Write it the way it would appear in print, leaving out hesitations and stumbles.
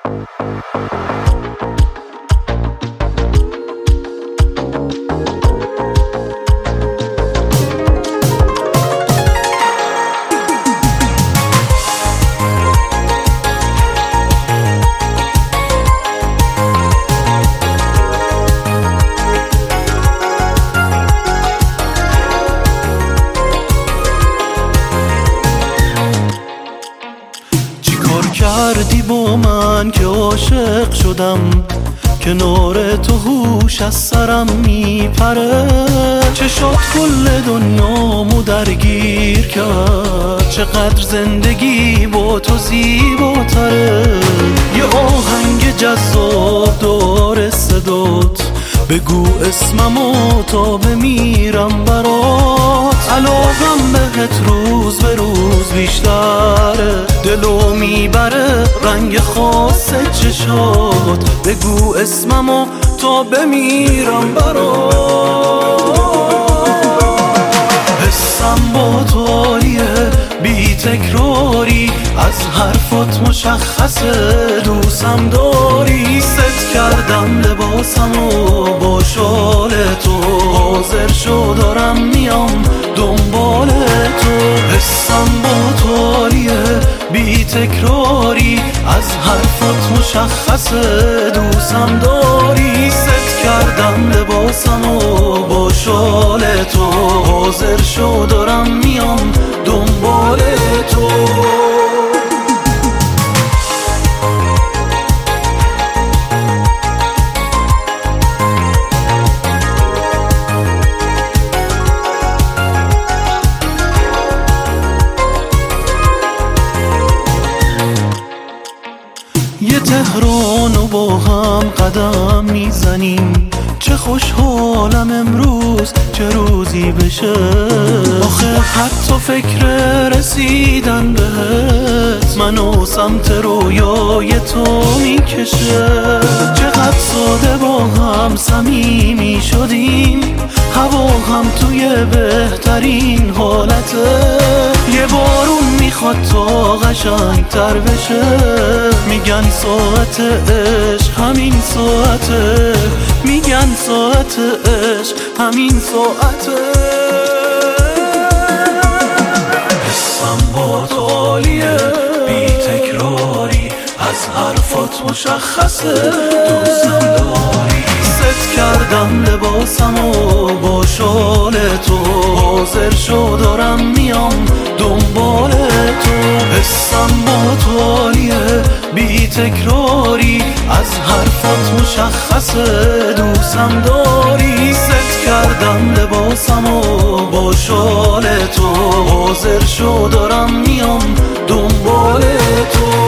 کردی با من که عاشق شدم، کنار تو هوش از سرم میپره. چه شد کل دنیامو درگیر کرد، چقدر زندگی با تو زیباتره. یه آهنگ جذاب داره صدات، بگو اسممو تا بمیرم برات. علاقم بهت روز به روز بیشتره، دلو میبره رنگ خاص چشات. بگو اسممو تا بمیرم برات. حسم با تو عالیه بی تکراری، از حرفات مشخصه دوستم داری. ست کردم لباسمو با شال تو، حاضر شو دارم میام دنبال تو. حسم با تو عالیه بی تکراری، از حرفات مشخصه دوستم داری. ست کردم لباسمو با شال تو، حاضر شو دارم میام دنبال تو. یه تهرانو با هم قدم میزنیم، چه خوشحالم امروز چه روزی بشه. آخه حتی فکر رسیدن بهت منو سمت رویای تو میکشه. چقدر ساده با هم صمیمی شدیم، هوا هم توی بهترین حالته. یه بارون میخواد تا قشنگ تر بشه، میگن ساعت عشق همین ساعته. میگن ساعت عشق همین ساعته. حسم با تو عالیه بی تکراری، از حرفات مشخصه دوستم داری. ست کردم لباسمو با شال تو، حاضر شو دارم میام دنبال تو. حسم با تو عالیه بی تکراری، از حرفات مشخصه دوستم داری. ست کردم لباسمو با شال تو، حاضر شو دارم میام دنبال تو.